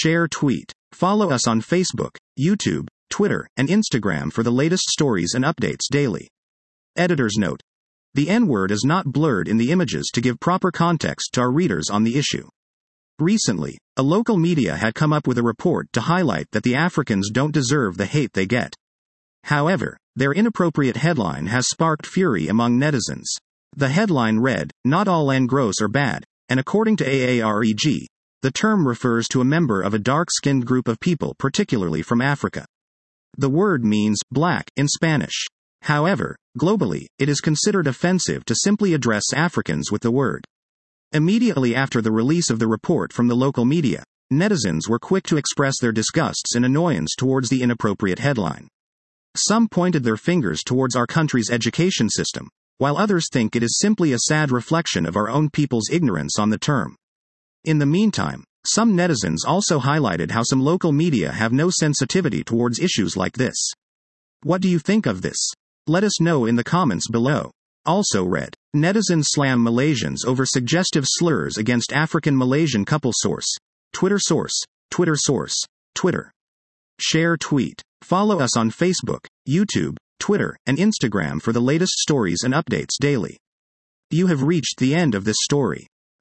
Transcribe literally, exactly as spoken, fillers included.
Share tweet. Follow us on Facebook, YouTube, Twitter, and Instagram for the latest stories and updates daily. Editor's note. The N-word is not blurred in the images to give proper context to our readers on the issue. Recently, a local media had come up with a report to highlight that the Africans don't deserve the hate they get. However, their inappropriate headline has sparked fury among netizens. The headline read, "Not all Angros are bad," and according to A A R E G, the term refers to a member of a dark-skinned group of people, particularly from Africa. The word means black in Spanish. However, globally, it is considered offensive to simply address Africans with the word. Immediately after the release of the report from the local media, netizens were quick to express their disgusts and annoyance towards the inappropriate headline. Some pointed their fingers towards our country's education system, while others think it is simply a sad reflection of our own people's ignorance on the term. In the meantime, some netizens also highlighted how some local media have no sensitivity towards issues like this. What do you think of this? Let us know in the comments below. Also read, netizens slam Malaysians over suggestive slurs against African Malaysian couple. Source. Twitter source. Twitter source. Twitter. Share tweet. Follow us on Facebook, YouTube, Twitter, and Instagram for the latest stories and updates daily. You have reached the end of this story.